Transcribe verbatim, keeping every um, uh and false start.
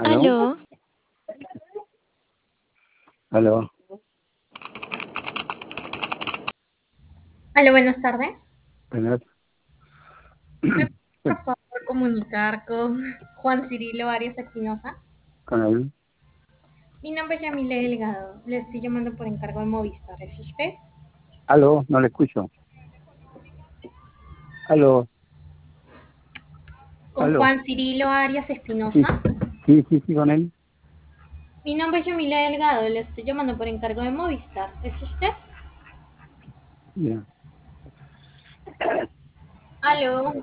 ¿Aló? Aló, ¿Aló? Hola, buenas tardes. Buenas. ¿Me puede, por favor, comunicar con Juan Cirilo Arias Espinosa? ¿Con él? Mi nombre es Yamile Delgado. Le estoy llamando por encargo de Movistar. ¿Es usted? ¿Aló? No le escucho. ¿Aló? ¿Con ¿Aló? Juan Cirilo Arias Sí, Espinosa? sí, sí, sí, con él. Mi nombre es Yamile Delgado. Le estoy llamando por encargo de Movistar. ¿Es usted? Ya. Aló.